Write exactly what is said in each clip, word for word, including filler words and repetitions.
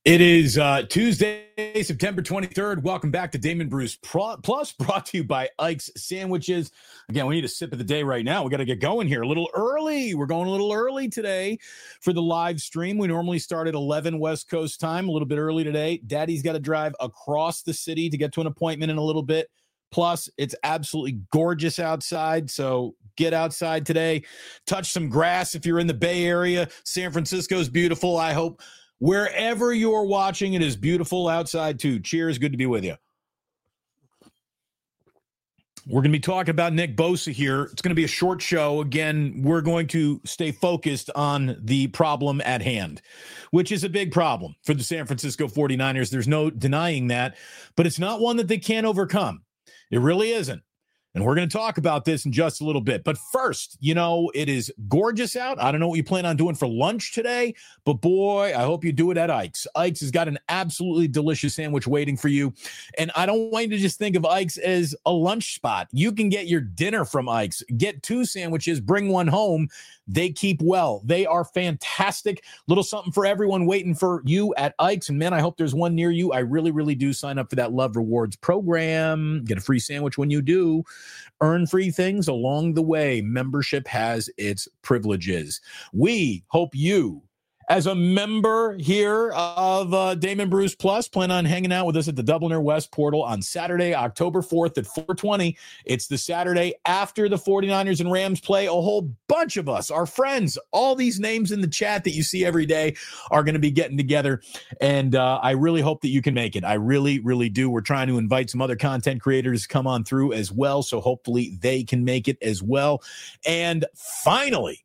It is uh, Tuesday, September twenty-third. Welcome back to Damon Bruce Pro- Plus, brought to you by Ike's Sandwiches. Again, we need a sip of the day right now. We got to get going here a little early. We're going a little early today for the live stream. We normally start at eleven West Coast time, a little bit early today. Daddy's got to drive across the city to get to an appointment in a little bit. Plus, it's absolutely gorgeous outside, so get outside today. Touch some grass if you're in the Bay Area. San Francisco's beautiful. I hope wherever you're watching, it is beautiful outside too. Cheers. Good to be with you. We're going to be talking about Nick Bosa here. It's going to be a short show. Again, we're going to stay focused on the problem at hand, which is a big problem for the San Francisco forty-niners. There's no denying that, but it's not one that they can't overcome. It really isn't. And we're going to talk about this in just a little bit. But first, you know, it is gorgeous out. I don't know what you plan on doing for lunch today, but boy, I hope you do it at Ike's. Ike's has got an absolutely delicious sandwich waiting for you. And I don't want you to just think of Ike's as a lunch spot. You can get your dinner from Ike's. Get two sandwiches, bring one home. They keep well. They are fantastic. Little something for everyone waiting for you at Ike's. And man, I hope there's one near you. I really, really do. Sign up for that Love Rewards program. Get a free sandwich when you do. Earn free things along the way. Membership has its privileges. We hope you, as a member here of uh, Damon Bruce Plus, plan on hanging out with us at the Dubliner West portal on Saturday, October fourth at four twenty. It's the Saturday after the forty-niners and Rams play. A whole bunch of us, our friends, all these names in the chat that you see every day are going to be getting together. And uh, I really hope that you can make it. I really, really do. We're trying to invite some other content creators to come on through as well. So hopefully they can make it as well. And finally,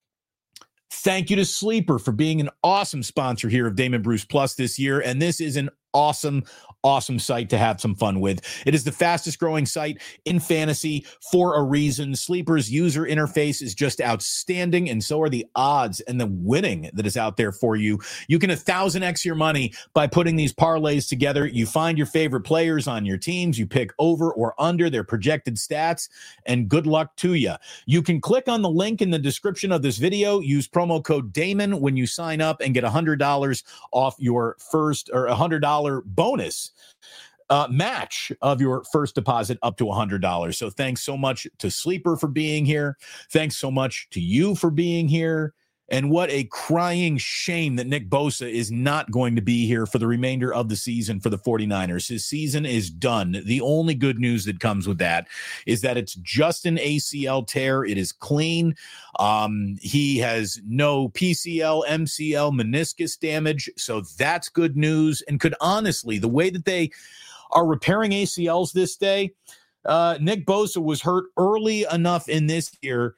thank you to Sleeper for being an awesome sponsor here of Damon Bruce Plus this year. And this is an awesome, awesome site to have some fun with. It is the fastest growing site in fantasy for a reason. Sleeper's user interface is just outstanding, and so are the odds and the winning that is out there for you. You can one thousand x your money by putting these parlays together. You find your favorite players on your teams. You pick over or under their projected stats, and good luck to you. You can click on the link in the description of this video. Use promo code Damon when you sign up and get one hundred dollars off your first, or one hundred dollars bonus uh, match of your first deposit up to one hundred dollars. So thanks so much to Sleeper for being here. Thanks so much to you for being here. And what a crying shame that Nick Bosa is not going to be here for the remainder of the season for the forty-niners. His season is done. The only good news that comes with that is that it's just an A C L tear. It is clean. Um, he has no P C L, M C L, meniscus damage. So that's good news. And could honestly, the way that they are repairing A C Ls this day, uh, Nick Bosa was hurt early enough in this year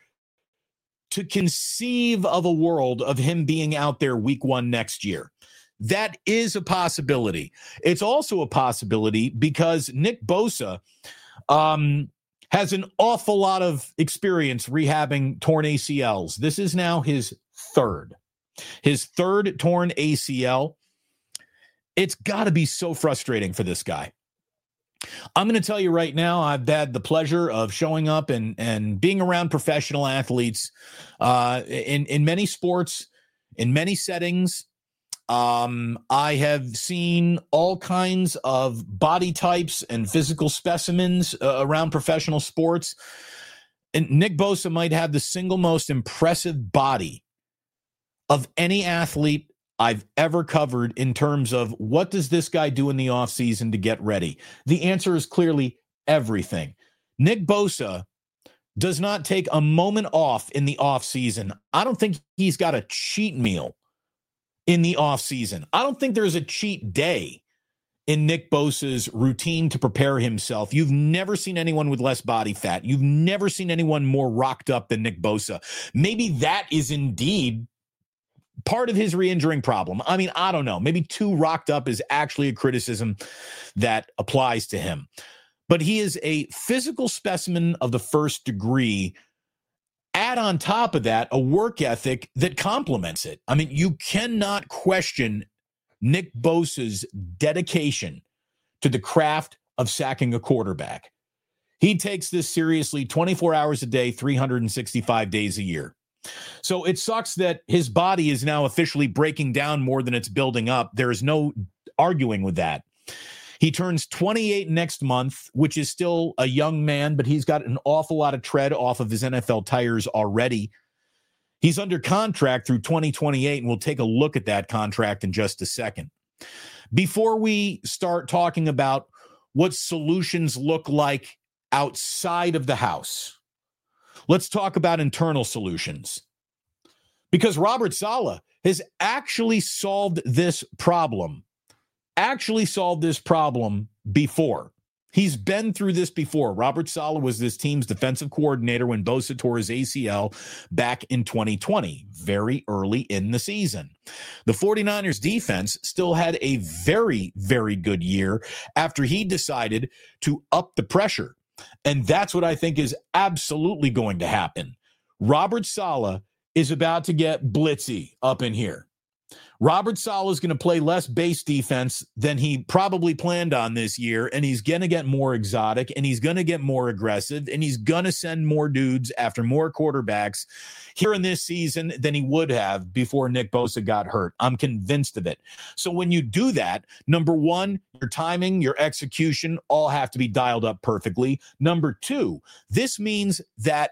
to conceive of a world of him being out there week one next year. That is a possibility. It's also a possibility because Nick Bosa um, has an awful lot of experience rehabbing torn A C Ls. This is now his third. His third torn A C L. It's got to be so frustrating for this guy. I'm going to tell you right now, I've had the pleasure of showing up and, and being around professional athletes uh, in, in many sports, in many settings. Um, I have seen all kinds of body types and physical specimens uh, around professional sports. And Nick Bosa might have the single most impressive body of any athlete I've ever covered in terms of what does this guy do in the offseason to get ready? The answer is clearly everything. Nick Bosa does not take a moment off in the offseason. I don't think he's got a cheat meal in the offseason. I don't think there's a cheat day in Nick Bosa's routine to prepare himself. You've never seen anyone with less body fat. You've never seen anyone more rocked up than Nick Bosa. Maybe that is indeed part of his re-injuring problem. I mean, I don't know. Maybe too rocked up is actually a criticism that applies to him. But he is a physical specimen of the first degree. Add on top of that a work ethic that complements it. I mean, you cannot question Nick Bosa's dedication to the craft of sacking a quarterback. He takes this seriously twenty-four hours a day, three hundred sixty-five days a year. So it sucks that his body is now officially breaking down more than it's building up. There is no arguing with that. He turns twenty-eight next month, which is still a young man, but he's got an awful lot of tread off of his N F L tires already. He's under contract through twenty twenty-eight, and we'll take a look at that contract in just a second. Before we start talking about what solutions look like outside of the house, let's talk about internal solutions. Because Robert Saleh has actually solved this problem, actually solved this problem before. He's been through this before. Robert Saleh was this team's defensive coordinator when Bosa tore his A C L back in twenty twenty, very early in the season. The 49ers defense still had a very, very good year after he decided to up the pressure. And that's what I think is absolutely going to happen. Robert Saleh is about to get blitzy up in here. Robert Saleh is going to play less base defense than he probably planned on this year, and he's going to get more exotic, and he's going to get more aggressive, and he's going to send more dudes after more quarterbacks here in this season than he would have before Nick Bosa got hurt. I'm convinced of it. So when you do that, number one, your timing, your execution all have to be dialed up perfectly. Number two, this means that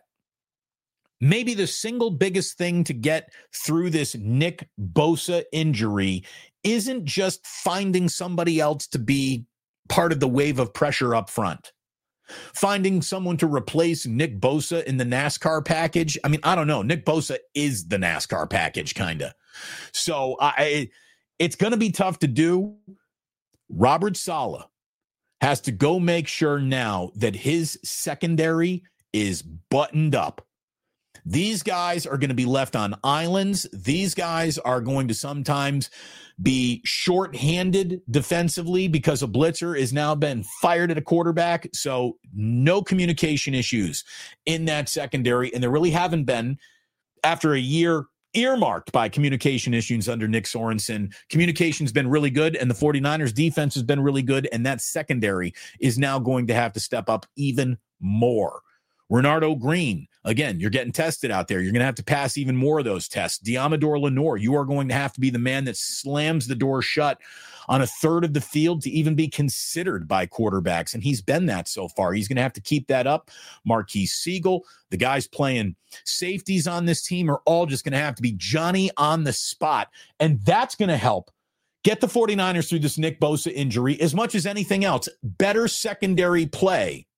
maybe the single biggest thing to get through this Nick Bosa injury isn't just finding somebody else to be part of the wave of pressure up front. Finding someone to replace Nick Bosa in the NASCAR package. I mean, I don't know. Nick Bosa is the NASCAR package, kind of. So I, it's going to be tough to do. Robert Saleh has to go make sure now that his secondary is buttoned up. These guys are going to be left on islands. These guys are going to sometimes be shorthanded defensively because a blitzer has now been fired at a quarterback. So no communication issues in that secondary. And there really haven't been after a year earmarked by communication issues under Nick Sorensen. Communication's been really good, and the 49ers defense has been really good. And that secondary is now going to have to step up even more. Renardo Green, again, you're getting tested out there. You're going to have to pass even more of those tests. Diamador Lenore, you are going to have to be the man that slams the door shut on a third of the field to even be considered by quarterbacks, and he's been that so far. He's going to have to keep that up. Marquise Siegel, the guys playing safeties on this team are all just going to have to be Johnny on the spot, and that's going to help get the 49ers through this Nick Bosa injury as much as anything else. Better secondary play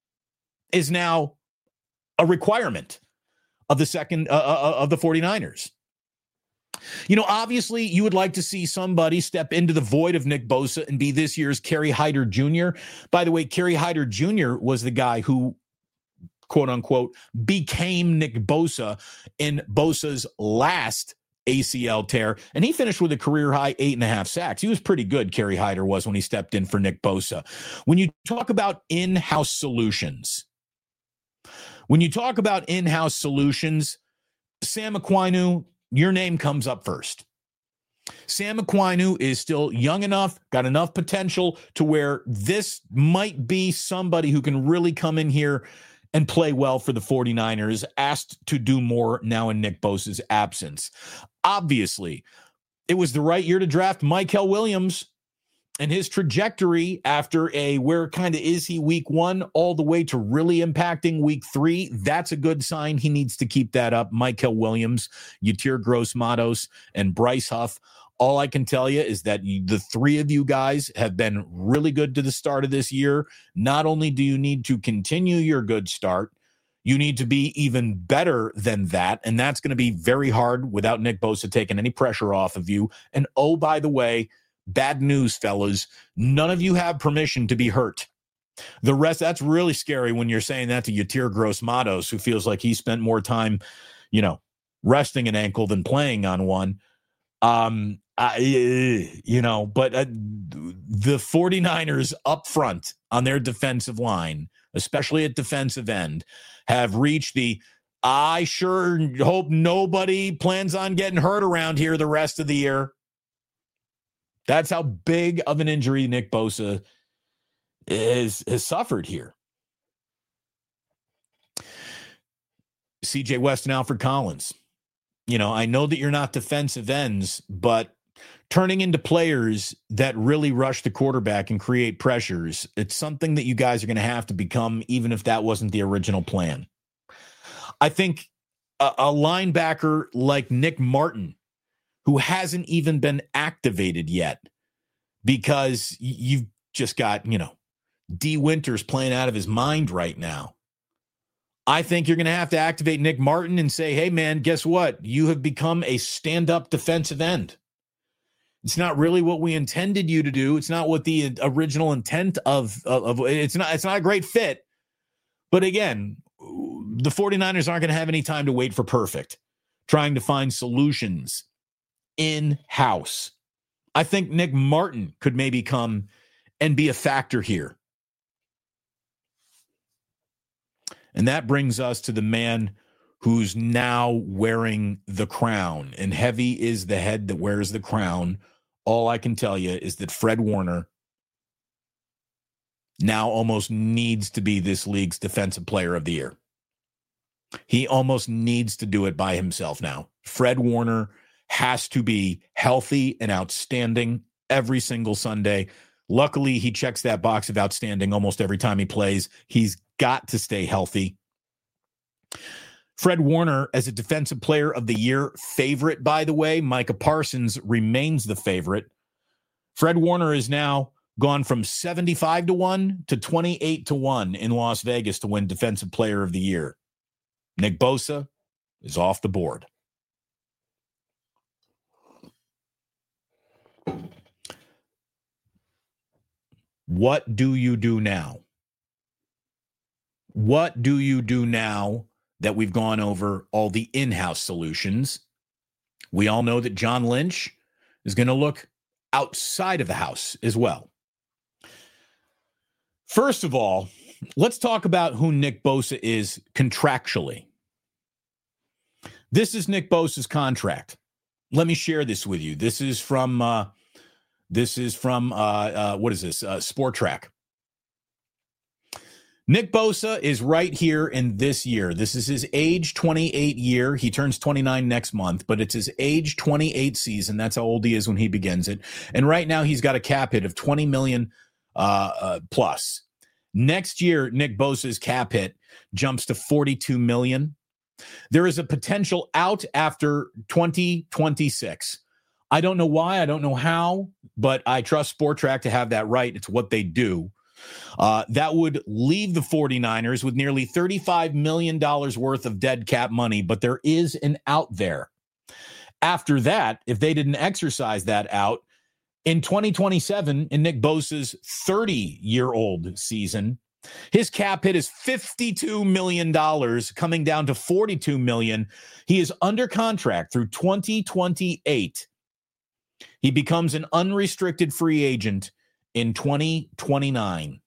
is now a requirement of the second uh, of the 49ers. You know, obviously you would like to see somebody step into the void of Nick Bosa and be this year's Kerry Hyder Junior By the way, Kerry Hyder Junior was the guy who, quote unquote, became Nick Bosa in Bosa's last A C L tear. And he finished with a career high eight and a half sacks. He was pretty good, Kerry Hyder was, when he stepped in for Nick Bosa. When you talk about in-house solutions, When you talk about in-house solutions, Sam Aquinu, your name comes up first. Sam Aquinu is still young enough, got enough potential to where this might be somebody who can really come in here and play well for the 49ers, asked to do more now in Nick Bosa's absence. Obviously, it was the right year to draft Mykel Williams. And his trajectory after a where kind of is he week one all the way to really impacting week three, that's a good sign. He needs to keep that up. Mykel Williams, Yetur Gross-Matos, and Bryce Huff. All I can tell you is that you, the three of you guys have been really good to the start of this year. Not only do you need to continue your good start, you need to be even better than that. And that's going to be very hard without Nick Bosa taking any pressure off of you. And oh, by the way, bad news, fellas. None of you have permission to be hurt. The rest, that's really scary when you're saying that to Yetur Gross-Matos, who feels like he spent more time, you know, resting an ankle than playing on one. Um, I, you know, but uh, the 49ers up front on their defensive line, especially at defensive end, have reached the, I sure hope nobody plans on getting hurt around here the rest of the year. That's how big of an injury Nick Bosa is, has suffered here. C J West and Alfred Collins. you know, I know that you're not defensive ends, but turning into players that really rush the quarterback and create pressures, it's something that you guys are going to have to become, even if that wasn't the original plan. I think a, a linebacker like Nick Martin, who hasn't even been activated yet because you've just got, you know, D. Winters playing out of his mind right now. I think you're going to have to activate Nick Martin and say, hey, man, guess what? You have become a stand-up defensive end. It's not really what we intended you to do. It's not what the original intent of, of, of it's not, it's not a great fit. But again, the 49ers aren't going to have any time to wait for perfect, trying to find solutions in-house. I think Nick Martin could maybe come and be a factor here. And that brings us to the man who's now wearing the crown. And heavy is the head that wears the crown. All I can tell you is that Fred Warner now almost needs to be this league's defensive player of the year. He almost needs to do it by himself now. Fred Warner has to be healthy and outstanding every single Sunday. Luckily, he checks that box of outstanding almost every time he plays. He's got to stay healthy. Fred Warner, as a defensive player of the year favorite, by the way, Micah Parsons remains the favorite. Fred Warner is now gone from seventy-five to one to twenty-eight to one in Las Vegas to win defensive player of the year. Nick Bosa is off the board. What do you do now? What do you do now that we've gone over all the in-house solutions? We all know that John Lynch is going to look outside of the house as well. First of all, let's talk about who Nick Bosa is contractually. This is Nick Bosa's contract. Let me share this with you. This is from uh, this is from uh, uh, what is this? Uh, Sport Track. Nick Bosa is right here in this year. This is his age twenty-eight year. He turns twenty-nine next month, but it's his age twenty-eight season. That's how old he is when he begins it. And right now he's got a cap hit of twenty million uh, uh, plus. Next year, Nick Bosa's cap hit jumps to forty-two million. There is a potential out after twenty twenty-six. I don't know why. I don't know how, but I trust Sport Track to have that right. It's what they do. Uh, that would leave the 49ers with nearly thirty-five million dollars worth of dead cap money, but there is an out there. After that, if they didn't exercise that out, in twenty twenty-seven, in Nick Bosa's thirty-year-old season, his cap hit is fifty-two million dollars, coming down to forty-two million dollars. He is under contract through twenty twenty-eight. He becomes an unrestricted free agent in twenty twenty-nine.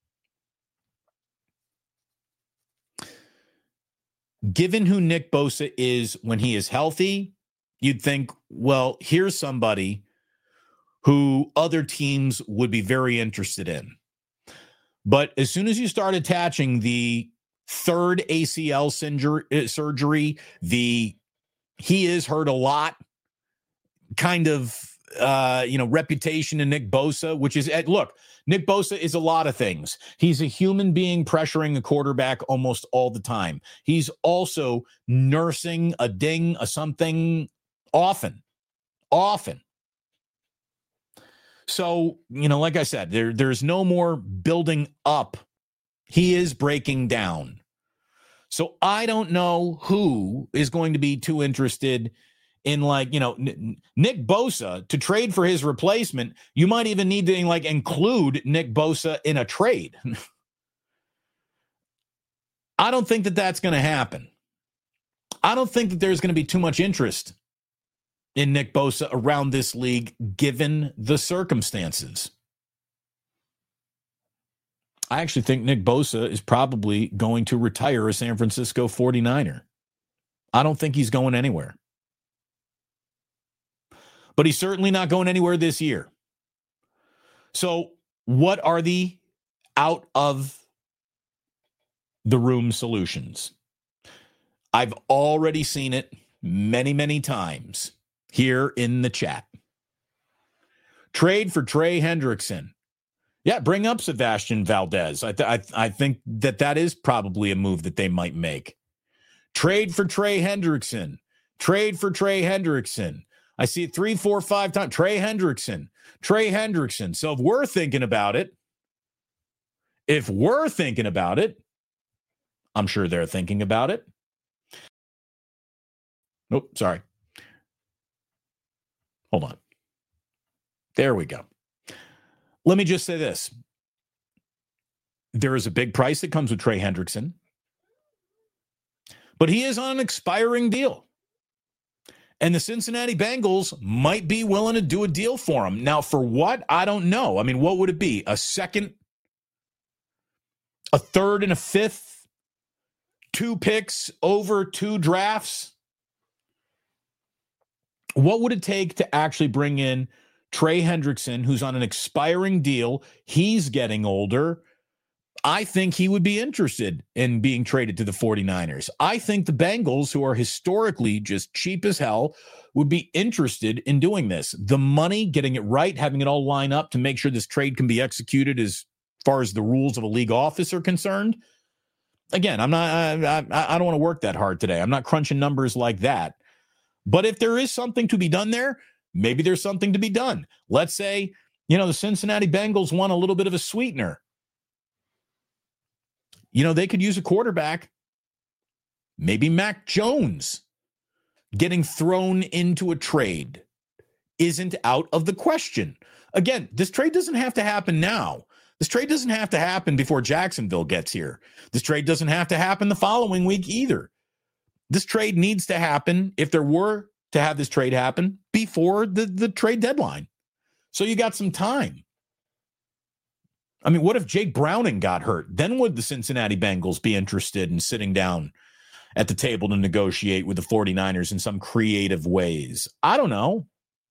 Given who Nick Bosa is when he is healthy, you'd think, well, here's somebody who other teams would be very interested in. But as soon as you start attaching the third A C L surgery, the he is hurt a lot kind of uh, you know, reputation in Nick Bosa, which is, look, Nick Bosa is a lot of things. He's a human being pressuring a quarterback almost all the time. He's also nursing a ding, a something often, often. So, you know, like I said, there, there's no more building up. He is breaking down. So I don't know who is going to be too interested in, like, you know, N- Nick Bosa to trade for his replacement. You might even need to, like, include Nick Bosa in a trade. I don't think that that's going to happen. I don't think that there's going to be too much interest in Nick Bosa around this league, given the circumstances. I actually think Nick Bosa is probably going to retire a San Francisco forty-niner. I don't think he's going anywhere. But he's certainly not going anywhere this year. So what are the out of the room solutions? I've already seen it. many, many times here in the chat. Trade for Trey Hendrickson. Yeah, bring up Sebastian Valdez. I, th- I, th- I think that that is probably a move that they might make. Trade for Trey Hendrickson. Trade for Trey Hendrickson. I see it three, four, five times. Trey Hendrickson. Trey Hendrickson. So if we're thinking about it, if we're thinking about it, I'm sure they're thinking about it. Oh, sorry. Hold on. There we go. Let me just say this. There is a big price that comes with Trey Hendrickson, but he is on an expiring deal. And the Cincinnati Bengals might be willing to do a deal for him. Now, for what? I don't know. I mean, what would it be? A second, a third, and a fifth? Two picks over two drafts? What would it take to actually bring in Trey Hendrickson, who's on an expiring deal? He's getting older. I think he would be interested in being traded to the 49ers. I think the Bengals, who are historically just cheap as hell, would be interested in doing this. The money, getting it right, having it all line up to make sure this trade can be executed as far as the rules of a league office are concerned. Again, I'm not, I, I, I don't want to work that hard today. I'm not crunching numbers like that. But if there is something to be done there, maybe there's something to be done. Let's say, you know, the Cincinnati Bengals want a little bit of a sweetener. You know, they could use a quarterback. Maybe Mac Jones getting thrown into a trade isn't out of the question. Again, this trade doesn't have to happen now. This trade doesn't have to happen before Jacksonville gets here. This trade doesn't have to happen the following week either. This trade needs to happen, if there were to have this trade happen, before the, the trade deadline. So you got some time. I mean, what if Jake Browning got hurt? Then would the Cincinnati Bengals be interested in sitting down at the table to negotiate with the 49ers in some creative ways? I don't know.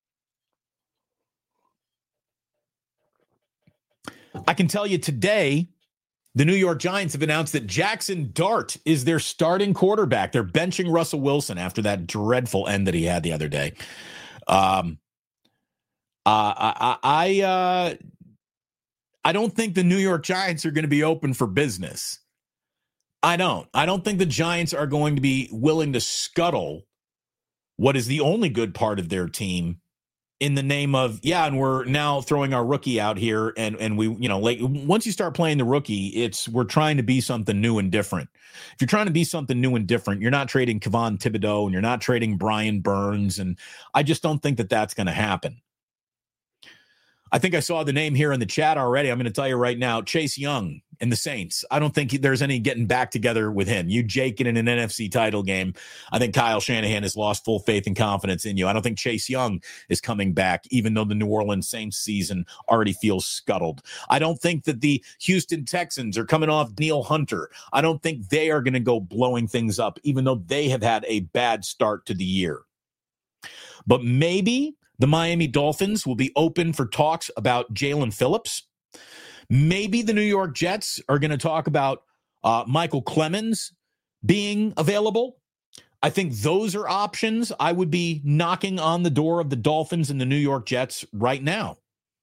I can tell you today, the New York Giants have announced that Jackson Dart is their starting quarterback. They're benching Russell Wilson after that dreadful end that he had the other day. Um, uh, I, I, uh, I don't think the New York Giants are going to be open for business. I don't. I don't think the Giants are going to be willing to scuttle what is the only good part of their team in the name of, yeah, and we're now throwing our rookie out here, and and we, you know, like once you start playing the rookie, it's we're trying to be something new and different. If you're trying to be something new and different, you're not trading Kevon Thibodeau and you're not trading Brian Burns, and I just don't think that that's going to happen. I think I saw the name here in the chat already. I'm going to tell you right now, Chase Young and the Saints. I don't think there's any getting back together with him. You, Jake, in an N F C title game. I think Kyle Shanahan has lost full faith and confidence in you. I don't think Chase Young is coming back, even though the New Orleans Saints season already feels scuttled. I don't think that the Houston Texans are coming off Neil Hunter. I don't think they are going to go blowing things up, even though they have had a bad start to the year. But maybe the Miami Dolphins will be open for talks about Jalen Phillips. Maybe the New York Jets are going to talk about uh, Michael Clemens being available. I think those are options. I would be knocking on the door of the Dolphins and the New York Jets right now.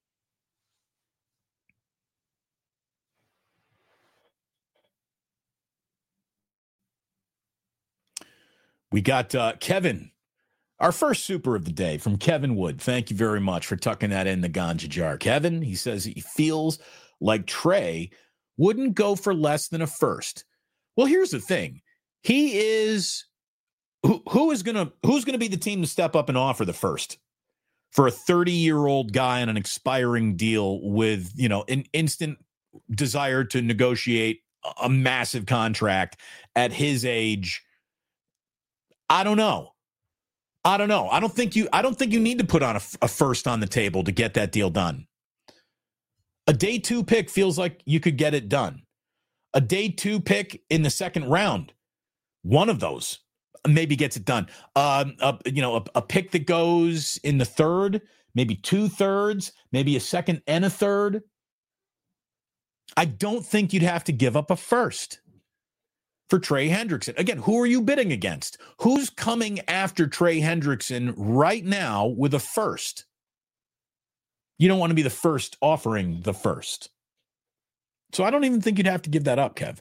We got uh, Kevin. Our first super of the day from Kevin Wood. Thank you very much for tucking that in the ganja jar. Kevin, he says he feels like Trey wouldn't go for less than a first. Well, here's the thing. He is who, who is gonna who's gonna be the team to step up and offer the first for a thirty-year-old guy on an expiring deal with, you know, an instant desire to negotiate a massive contract at his age? I don't know. I don't know. I don't think you I don't think you need to put on a, a first on the table to get that deal done. A day two pick feels like you could get it done. A day two pick in the second round, one of those maybe gets it done. Um, a, you know, a, a pick that goes in the third, maybe two thirds, maybe a second and a third. I don't think you'd have to give up a first. for Trey Hendrickson. Again, who are you bidding against? Who's coming after Trey Hendrickson right now with a first? You don't want to be the first offering the first. So I don't even think you'd have to give that up, Kev.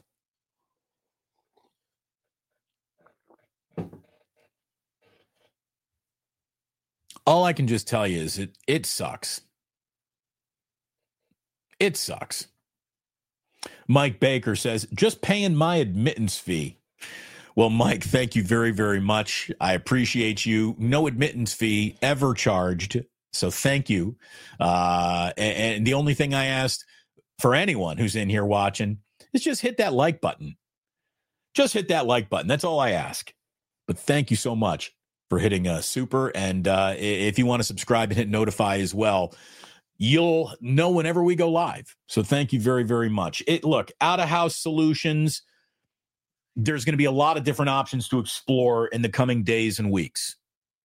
All I can just tell you is it it sucks. It sucks. Mike Baker says, just paying my admittance fee. Well, Mike, thank you very, very much. I appreciate you. No admittance fee ever charged. So thank you. Uh, and, and the only thing I asked for anyone who's in here watching is just hit that like button. Just hit that like button. That's all I ask. But thank you so much for hitting uh, super. And uh, if you want to subscribe and hit notify as well, you'll know whenever we go live. So thank you very, very much. It look, out of house solutions. There's going to be a lot of different options to explore in the coming days and weeks.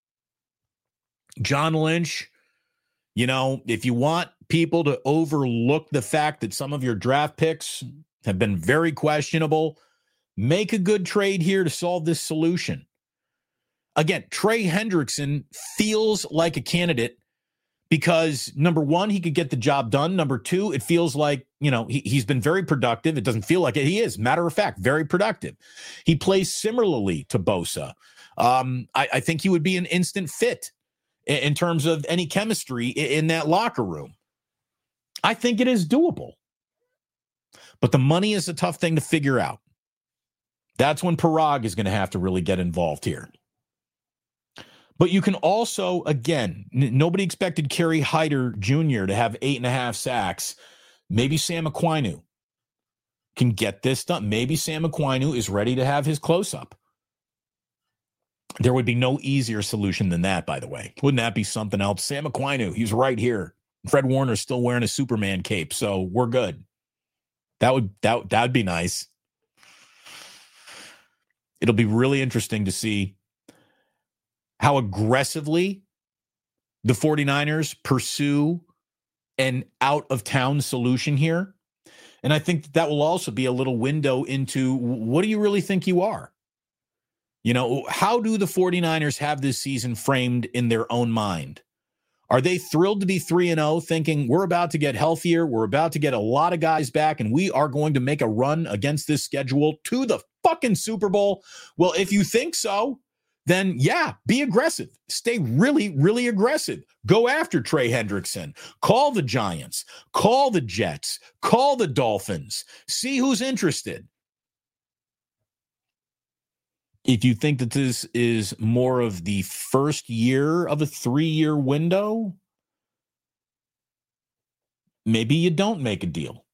John Lynch, you know, if you want people to overlook the fact that some of your draft picks have been very questionable, make a good trade here to solve this solution. Again, Trey Hendrickson feels like a candidate because, number one, he could get the job done. Number two, it feels like, you know, he, he's been very productive. It doesn't feel like it. He is, matter of fact, very productive. He plays similarly to Bosa. Um, I, I think he would be an instant fit in, in terms of any chemistry in, in that locker room. I think it is doable. But the money is a tough thing to figure out. That's when Parag is going to have to really get involved here. But you can also, again, n- nobody expected Kerry Hyder Junior to have eight and a half sacks. Maybe Sam Aquinu can get this done. Maybe Sam Aquinu is ready to have his close-up. There would be no easier solution than that, by the way. Wouldn't that be something else? Sam Aquinu, he's right here. Fred Warner's still wearing a Superman cape, so we're good. That would that that'd be nice. It'll be really interesting to see how aggressively the 49ers pursue an out-of-town solution here. And I think that, that will also be a little window into what do you really think you are? You know, how do the 49ers have this season framed in their own mind? Are they thrilled to be three and oh, thinking we're about to get healthier, we're about to get a lot of guys back, and we are going to make a run against this schedule to the fucking Super Bowl? Well, if you think so, then yeah, be aggressive. Stay really, really aggressive. Go after Trey Hendrickson. Call the Giants. Call the Jets. Call the Dolphins. See who's interested. If you think that this is more of the first year of a three-year window, maybe you don't make a deal.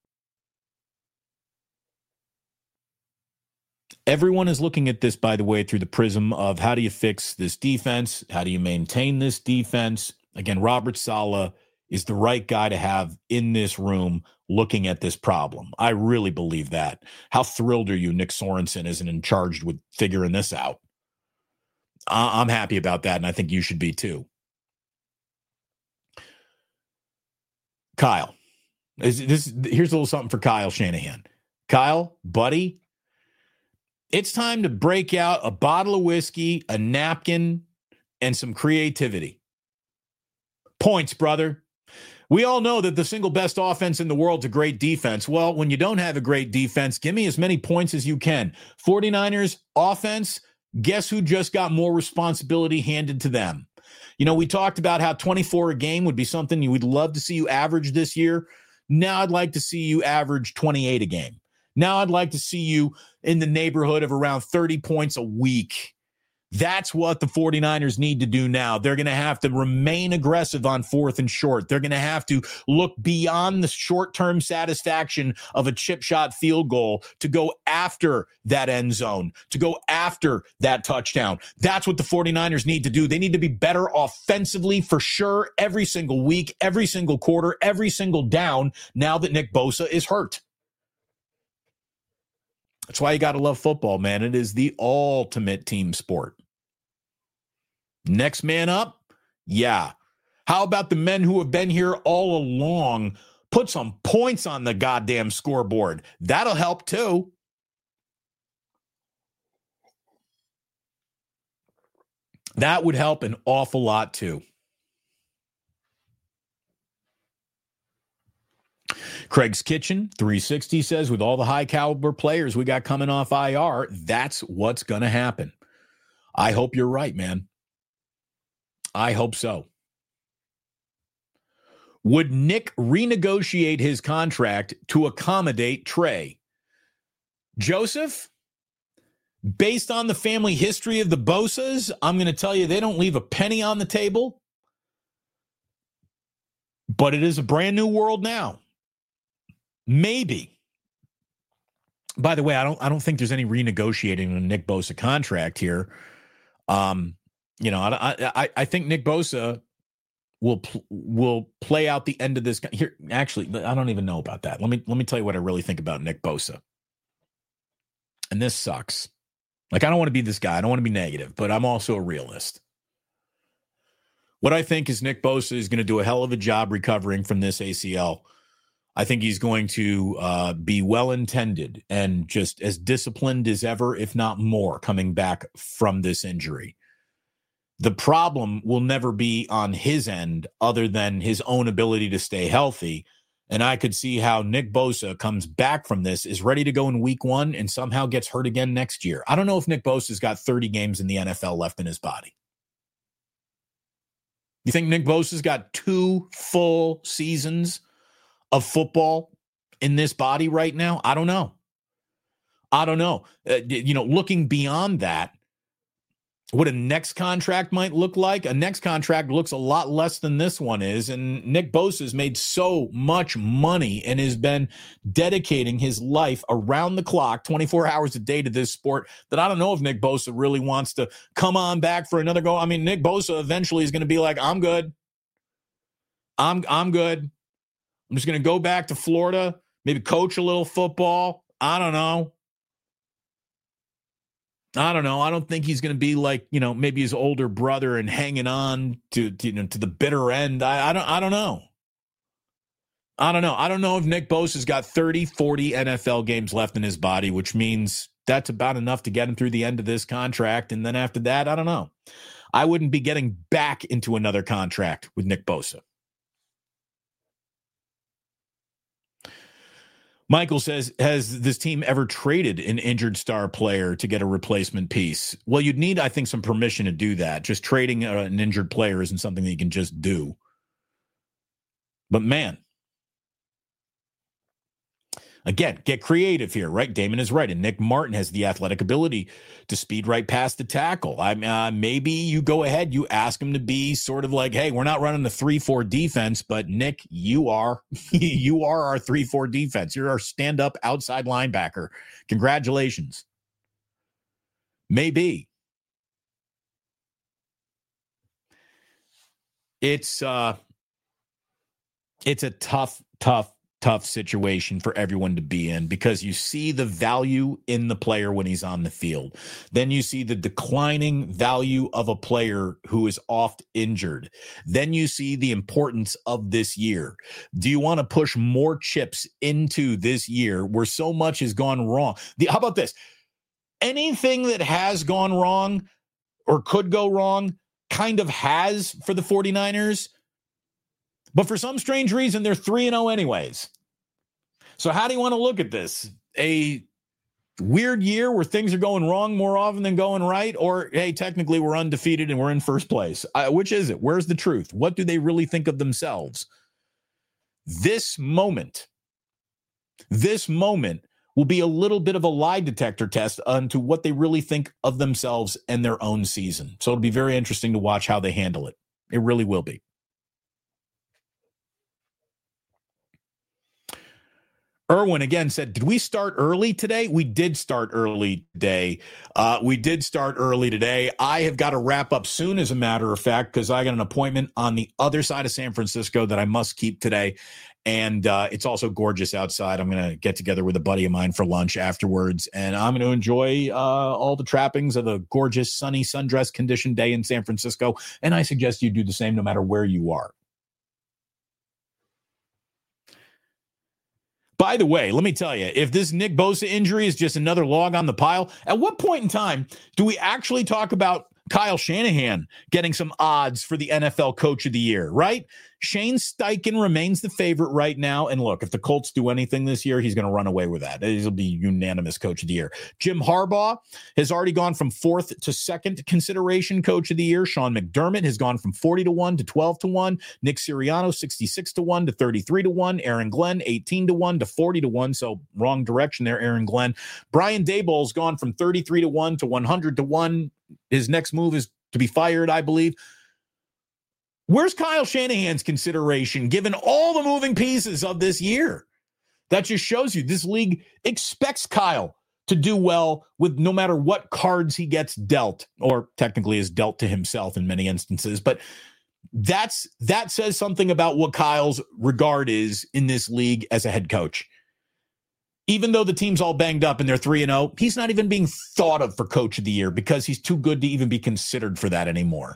Everyone is looking at this, by the way, through the prism of how do you fix this defense? How do you maintain this defense? Again, Robert Saleh is the right guy to have in this room looking at this problem. I really believe that. How thrilled are you Nick Sorensen isn't in charge with figuring this out? I- I'm happy about that, and I think you should be too. Kyle. This, this, here's a little something for Kyle Shanahan. Kyle, buddy, it's time to break out a bottle of whiskey, a napkin, and some creativity. Points, brother. We all know that the single best offense in the world is a great defense. Well, when you don't have a great defense, give me as many points as you can. 49ers offense, guess who just got more responsibility handed to them? You know, we talked about how twenty-four a game would be something you would love to see you average this year. Now I'd like to see you average twenty-eight a game. Now I'd like to see you in the neighborhood of around thirty points a week. That's what the 49ers need to do now. They're going to have to remain aggressive on fourth and short. They're going to have to look beyond the short-term satisfaction of a chip shot field goal to go after that end zone, to go after that touchdown. That's what the 49ers need to do. They need to be better offensively for sure every single week, every single quarter, every single down now that Nick Bosa is hurt. That's why you got to love football, man. It is the ultimate team sport. Next man up? Yeah. How about the men who have been here all along? Put some points on the goddamn scoreboard. That'll help too. That would help an awful lot too. Craig's Kitchen three sixty says, with all the high caliber players we got coming off I R, that's what's going to happen. I hope you're right, man. I hope so. Would Nick renegotiate his contract to accommodate Trey? Joseph, based on the family history of the Bosas, I'm going to tell you they don't leave a penny on the table. But it is a brand new world now. Maybe. By the way, I don't I don't think there's any renegotiating a Nick Bosa contract here. Um, you know, I I I think Nick Bosa will will play out the end of this here. Actually, I don't even know about that. Let me let me tell you what I really think about Nick Bosa. And this sucks. Like, I don't want to be this guy. I don't want to be negative, but I'm also a realist. What I think is Nick Bosa is going to do a hell of a job recovering from this A C L. I think he's going to uh, be well-intended and just as disciplined as ever, if not more, coming back from this injury. The problem will never be on his end other than his own ability to stay healthy. And I could see how Nick Bosa comes back from this, is ready to go in week one, and somehow gets hurt again next year. I don't know if Nick Bosa's got thirty games in the N F L left in his body. You think Nick Bosa's got two full seasons of football in this body right now? I don't know. I don't know. Uh, you know, looking beyond that, what a next contract might look like. A next contract looks a lot less than this one is. And Nick Bosa has made so much money and has been dedicating his life around the clock, twenty-four hours a day to this sport, that I don't know if Nick Bosa really wants to come on back for another go. I mean, Nick Bosa eventually is going to be like, I'm good. I'm, I'm good. I'm just going to go back to Florida, maybe coach a little football. I don't know. I don't know. I don't think he's going to be like, you know, maybe his older brother and hanging on to, to you know, to the bitter end. I, I don't, I don't know. I don't know. I don't know if Nick Bosa's got thirty, forty N F L games left in his body, which means that's about enough to get him through the end of this contract. And then after that, I don't know. I wouldn't be getting back into another contract with Nick Bosa. Michael says, has this team ever traded an injured star player to get a replacement piece? Well, you'd need, I think, some permission to do that. Just trading a, an injured player isn't something that you can just do. But man, again, get creative here, right? Damon is right. And Nick Martin has the athletic ability to speed right past the tackle. I mean, uh, maybe you go ahead, you ask him to be sort of like, hey, we're not running the three four defense, but Nick, you are. You are our three four defense. You're our stand-up outside linebacker. Congratulations. Maybe. It's uh, it's a tough, tough, tough situation for everyone to be in, because you see the value in the player when he's on the field. Then you see the declining value of a player who is oft injured. Then you see the importance of this year. Do you want to push more chips into this year where so much has gone wrong? The, how about this? Anything that has gone wrong or could go wrong kind of has for the 49ers. But for some strange reason, they're three and oh anyways. So how do you want to look at this? A weird year where things are going wrong more often than going right? Or, hey, technically we're undefeated and we're in first place. Uh, which is it? Where's the truth? What do they really think of themselves? This moment, this moment will be a little bit of a lie detector test onto what they really think of themselves and their own season. So it'll be very interesting to watch how they handle it. It really will be. Erwin again said, did we start early today? We did start early today. Uh, we did start early today. I have got to wrap up soon, as a matter of fact, because I got an appointment on the other side of San Francisco that I must keep today. And uh, it's also gorgeous outside. I'm going to get together with a buddy of mine for lunch afterwards, and I'm going to enjoy uh, all the trappings of a gorgeous, sunny, sundress conditioned day in San Francisco. And I suggest you do the same no matter where you are. By the way, let me tell you, if this Nick Bosa injury is just another log on the pile, at what point in time do we actually talk about Kyle Shanahan getting some odds for the N F L Coach of the Year, right? Shane Steichen remains the favorite right now. And look, if the Colts do anything this year, he's going to run away with that. He'll be unanimous Coach of the Year. Jim Harbaugh has already gone from fourth to second consideration Coach of the Year. Sean McDermott has gone from forty to one to twelve to one. Nick Sirianno, sixty-six to one to thirty-three to one. Aaron Glenn, eighteen to one to forty to one. So wrong direction there, Aaron Glenn. Brian Daboll's gone from thirty-three to one to one hundred to one. His next move is to be fired, I believe. Where's Kyle Shanahan's consideration given all the moving pieces of this year? That just shows you this league expects Kyle to do well with no matter what cards he gets dealt, or technically is dealt to himself in many instances. But that's that says something about what Kyle's regard is in this league as a head coach. Even though the team's all banged up and they're three and oh, he's not even being thought of for Coach of the Year because he's too good to even be considered for that anymore.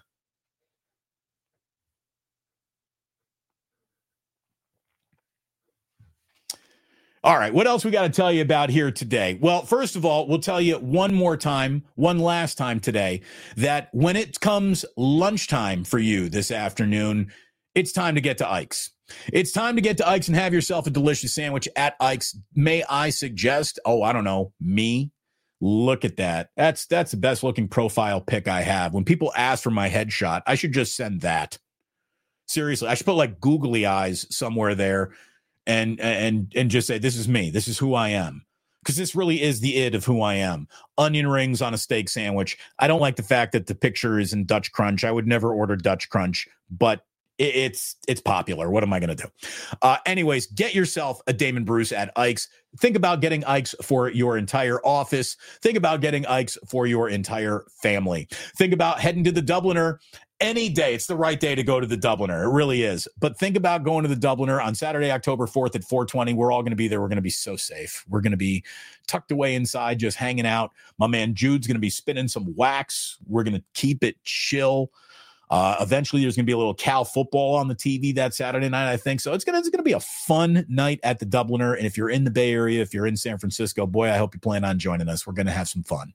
All right, what else we got to tell you about here today? Well, first of all, we'll tell you one more time, one last time today, that when it comes lunchtime for you this afternoon, it's time to get to Ike's. It's time to get to Ike's and have yourself a delicious sandwich at Ike's. May I suggest, oh, I don't know, me? Look at that. That's that's the best looking profile pic I have. When people ask for my headshot, I should just send that. Seriously, I should put like googly eyes somewhere there. And and and just say, this is me. This is who I am. Because this really is the id of who I am. Onion rings on a steak sandwich. I don't like the fact that the picture is in Dutch Crunch. I would never order Dutch Crunch, but it, it's it's popular. What am I going to do? Uh, anyways, get yourself a Damon Bruce at Ike's. Think about getting Ike's for your entire office. Think about getting Ike's for your entire family. Think about heading to the Dubliner. Any day, it's the right day to go to the Dubliner. It really is. But think about going to the Dubliner on Saturday, October fourth at four twenty. We're all going to be there. We're going to be so safe. We're going to be tucked away inside, just hanging out. My man Jude's going to be spinning some wax. We're going to keep it chill. Uh, eventually, there's going to be a little Cal football on the T V that Saturday night, I think. So it's going to it's going to be a fun night at the Dubliner. And if you're in the Bay Area, if you're in San Francisco, boy, I hope you plan on joining us. We're going to have some fun.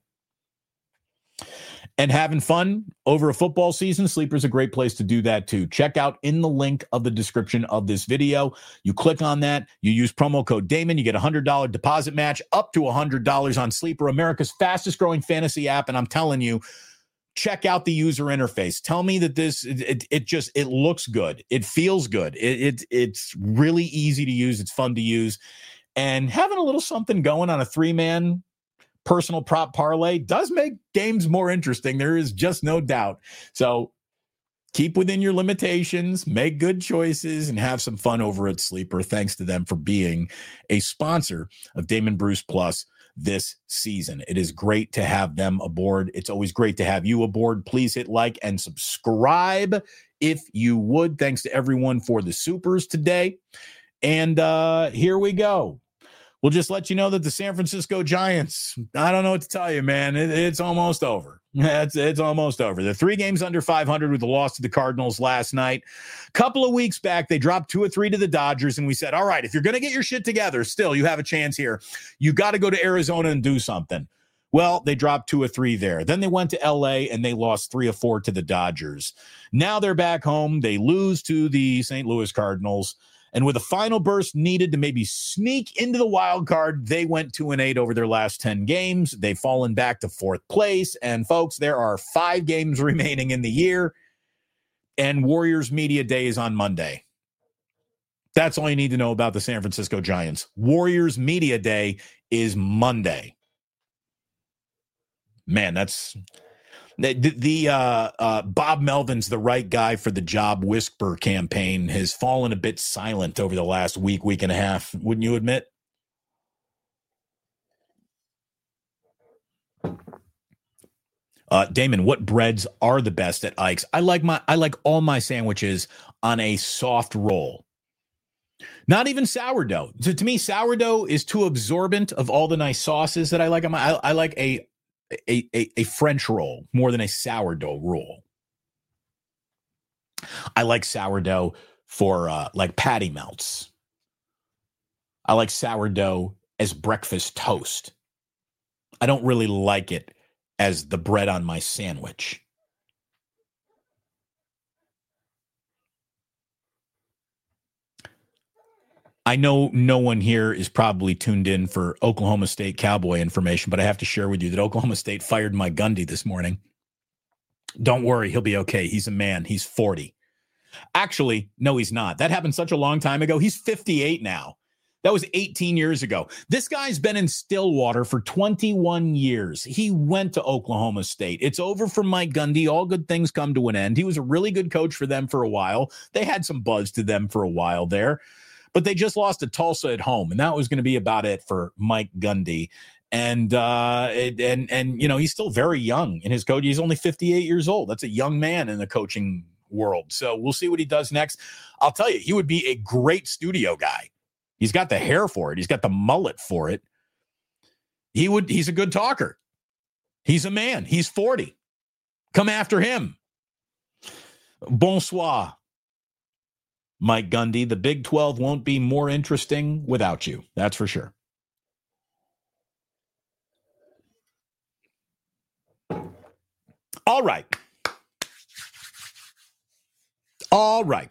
And having fun over a football season, Sleeper's a great place to do that too. Check out in the link of the description of this video. You click on that, you use promo code Damon, you get a one hundred dollars deposit match up to one hundred dollars on Sleeper, America's fastest growing fantasy app. And I'm telling you, check out the user interface. Tell me that this, it, it just, it looks good. It feels good. It, it It's really easy to use. It's fun to use. And having a little something going on a three-man personal prop parlay does make games more interesting. There is just no doubt. So keep within your limitations, make good choices, and have some fun over at Sleeper. Thanks to them for being a sponsor of Damon Bruce Plus this season. It is great to have them aboard. It's always great to have you aboard. Please hit like and subscribe if you would. Thanks to everyone for the supers today. And uh, here we go. We'll just let you know that the San Francisco Giants, I don't know what to tell you, man. It, it's almost over. It's, it's almost over. They're three games under five hundred with the loss to the Cardinals last night. A couple of weeks back, they dropped two or three to the Dodgers, and we said, all right, if you're going to get your shit together, still, you have a chance here. You got to go to Arizona and do something. Well, they dropped two or three there. Then they went to L A, and they lost three or four to the Dodgers. Now they're back home. They lose to the Saint Louis Cardinals. And with a final burst needed to maybe sneak into the wild card, they went two and eight over their last ten games. They've fallen back to fourth place. And folks, there are five games remaining in the year. And Warriors Media Day is on Monday. That's all you need to know about the San Francisco Giants. Warriors Media Day is Monday. Man, that's... The, the uh, uh, Bob Melvin's the right guy for the job whisper campaign has fallen a bit silent over the last week, week and a half. Wouldn't you admit? Uh, Damon, what breads are the best at Ike's? I like my I like all my sandwiches on a soft roll. Not even sourdough. So to me, sourdough is too absorbent of all the nice sauces that I like on my. I, I like a. A, a, a French roll more than a sourdough roll. I like sourdough for uh, like patty melts. I like sourdough as breakfast toast. I don't really like it as the bread on my sandwich. I know no one here is probably tuned in for Oklahoma State Cowboy information, but I have to share with you that Oklahoma State fired Mike Gundy this morning. Don't worry, he'll be okay. He's a man. He's forty. Actually, no, he's not. That happened such a long time ago. He's fifty-eight now. That was eighteen years ago. This guy's been in Stillwater for twenty-one years. He went to Oklahoma State. It's over for Mike Gundy. All good things come to an end. He was a really good coach for them for a while. They had some buzz to them for a while there. But they just lost to Tulsa at home, and that was going to be about it for Mike Gundy. And, uh, it, and, and you know, he's still very young in his coach. He's only fifty-eight years old. That's a young man in the coaching world. So we'll see what he does next. I'll tell you, he would be a great studio guy. He's got the hair for it. He's got the mullet for it. He would, he's a good talker. He's a man. He's forty. Come after him. Bonsoir, Mike Gundy. The Big twelve won't be more interesting without you. That's for sure. All right. All right.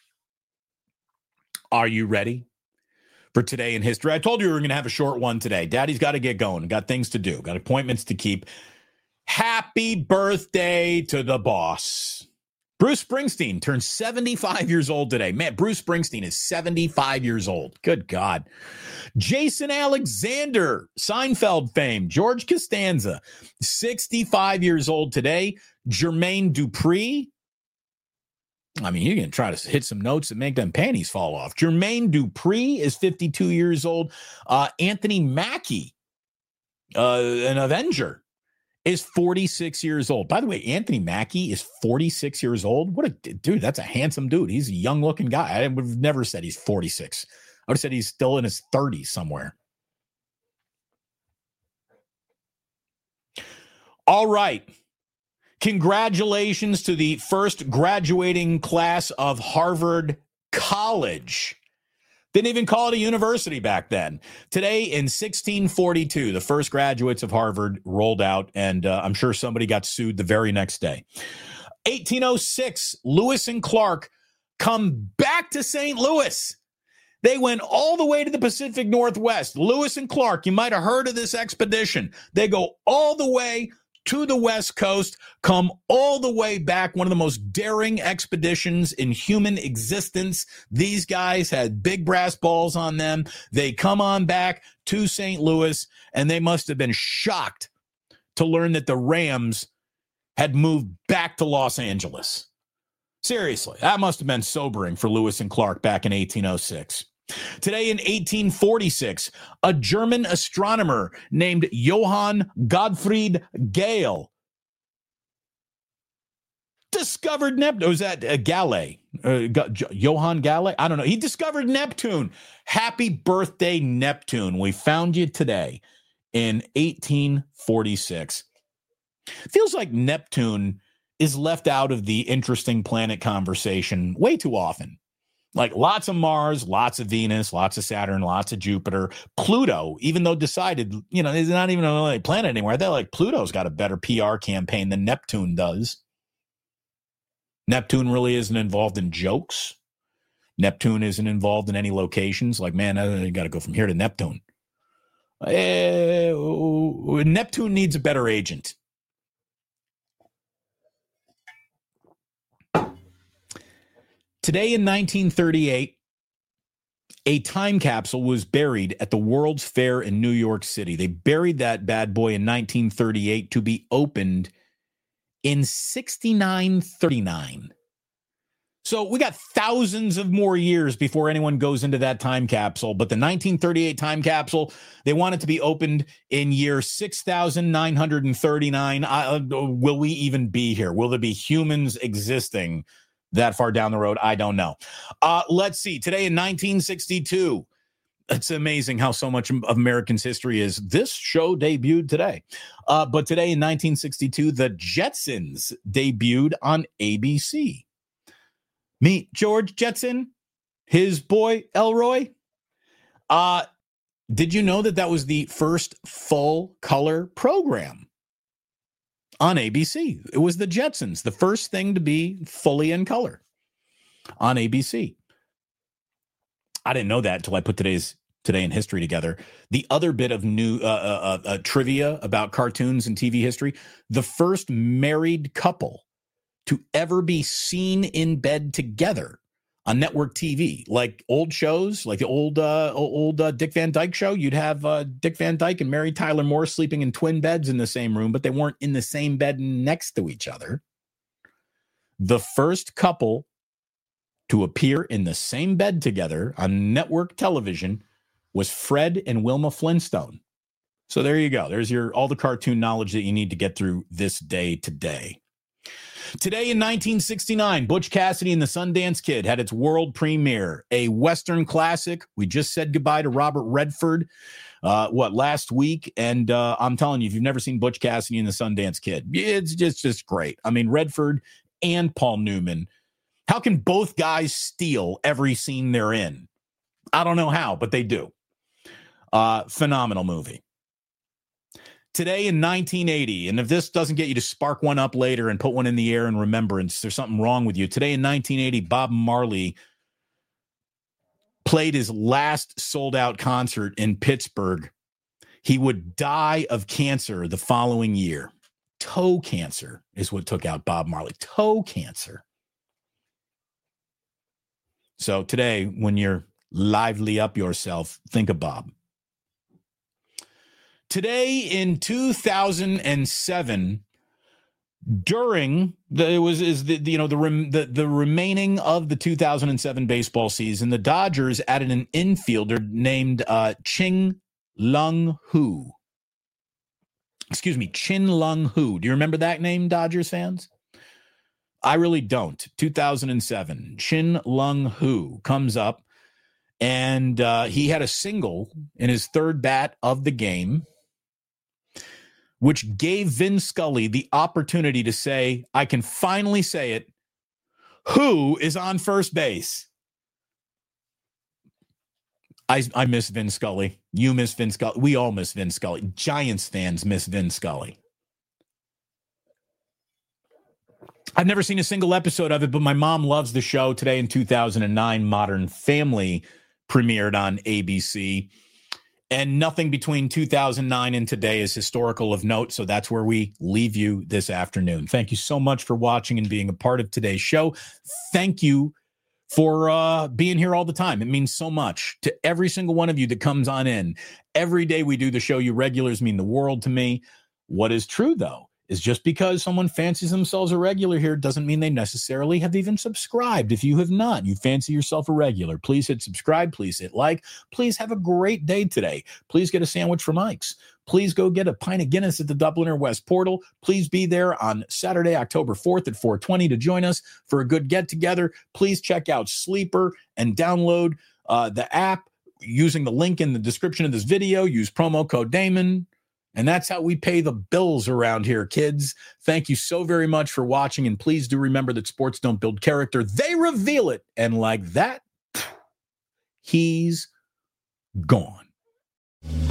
Are you ready for Today in History? I told you we were going to have a short one today. Daddy's got to get going. Got things to do. Got appointments to keep. Happy birthday to the boss. Bruce Springsteen turned seventy-five years old today. Man, Bruce Springsteen is seventy-five years old. Good God. Jason Alexander, Seinfeld fame. George Costanza, sixty-five years old today. Jermaine Dupri. I mean, you're going to try to hit some notes and make them panties fall off. Jermaine Dupri is fifty-two years old. Uh, Anthony Mackie, uh, an Avenger, is forty-six years old. By the way, Anthony Mackie is forty-six years old. What a dude. That's a handsome dude. He's a young looking guy. I would have never said he's forty-six. I would have said he's still in his thirties somewhere. All right. Congratulations to the first graduating class of Harvard College. Didn't even call it a university back then. Today in sixteen forty-two, the first graduates of Harvard rolled out, and uh, I'm sure somebody got sued the very next day. eighteen oh six, Lewis and Clark come back to Saint Louis. They went all the way to the Pacific Northwest. Lewis and Clark, you might have heard of this expedition. They go all the way to the West Coast, come all the way back, one of the most daring expeditions in human existence. These guys had big brass balls on them. They come on back to Saint Louis, and they must have been shocked to learn that the Rams had moved back to Los Angeles. Seriously, that must have been sobering for Lewis and Clark back in eighteen oh six. Today in eighteen forty-six, a German astronomer named Johann Gottfried Gale discovered Neptune. Was that uh, Gale? Uh, G- Johann Gale? I don't know. He discovered Neptune. Happy birthday, Neptune. We found you today in eighteen forty-six. Feels like Neptune is left out of the interesting planet conversation way too often. Like lots of Mars, lots of Venus, lots of Saturn, lots of Jupiter. Pluto, even though decided, you know, it's not even a planet anymore. They're like, Pluto's got a better P R campaign than Neptune does. Neptune really isn't involved in jokes. Neptune isn't involved in any locations. Like, man, I got to go from here to Neptune. Uh, Neptune needs a better agent. Today in nineteen thirty-eight, a time capsule was buried at the World's Fair in New York City. They buried that bad boy in nineteen thirty-eight to be opened in sixty-nine thirty-nine. So we got thousands of more years before anyone goes into that time capsule. But the nineteen thirty-eight time capsule, they want it to be opened in year six thousand nine hundred thirty-nine. Uh, will we even be here? Will there be humans existing that far down the road? I don't know. Uh, let's see. Today in nineteen sixty-two, it's amazing how so much of Americans' history is. This show debuted today. Uh, but today in nineteen sixty-two, the Jetsons debuted on A B C. Meet George Jetson, his boy Elroy. Uh, did you know that that was the first full color program on A B C? It was the Jetsons, the first thing to be fully in color on A B C. I didn't know that until I put today's Today in History together. The other bit of new uh, uh, uh, trivia about cartoons and T V history, the first married couple to ever be seen in bed together on network T V, like old shows, like the old uh, old uh, Dick Van Dyke Show. You'd have uh, Dick Van Dyke and Mary Tyler Moore sleeping in twin beds in the same room, but they weren't in the same bed next to each other. The first couple to appear in the same bed together on network television was Fred and Wilma Flintstone. So there you go. There's your all the cartoon knowledge that you need to get through this day today. Today in nineteen sixty-nine, Butch Cassidy and the Sundance Kid had its world premiere, a Western classic. We just said goodbye to Robert Redford, uh, what, last week? And uh, I'm telling you, if you've never seen Butch Cassidy and the Sundance Kid, it's just, just great. I mean, Redford and Paul Newman, how can both guys steal every scene they're in? I don't know how, but they do. Uh, phenomenal movie. Today in nineteen eighty, and if this doesn't get you to spark one up later and put one in the air in remembrance, there's something wrong with you. Today in nineteen eighty, Bob Marley played his last sold-out concert in Pittsburgh. He would die of cancer the following year. Toe cancer is what took out Bob Marley. Toe cancer. So today, when you're lively up yourself, think of Bob. Today in two thousand seven, during the it was is the you know the the the remaining of the two thousand seven baseball season, the Dodgers added an infielder named uh, Ching Lung Hu. Excuse me, Chin Lung Hu. Do you remember that name, Dodgers fans? I really don't. two thousand seven, Chin Lung Hu comes up, and uh, he had a single in his third bat of the game, which gave Vin Scully the opportunity to say, I can finally say it, who is on first base? I, I miss Vin Scully. You miss Vin Scully. We all miss Vin Scully. Giants fans miss Vin Scully. I've never seen a single episode of it, but my mom loves the show. Today in two thousand nine, Modern Family premiered on A B C. And nothing between two thousand nine and today is historical of note, so that's where we leave you this afternoon. Thank you so much for watching and being a part of today's show. Thank you for uh, being here all the time. It means so much to every single one of you that comes on in. Every day we do the show, you regulars mean the world to me. What is true, though, is just because someone fancies themselves a regular here doesn't mean they necessarily have even subscribed. If you have not, you fancy yourself a regular, please hit subscribe, please hit like, please have a great day today. Please get a sandwich from Mike's. Please go get a pint of Guinness at the Dubliner West Portal. Please be there on Saturday, October fourth at four twenty to join us for a good get-together. Please check out Sleeper and download uh, the app using the link in the description of this video. Use promo code Damon. And that's how we pay the bills around here, kids. Thank you so very much for watching. And please do remember that sports don't build character. They reveal it. And like that, he's gone.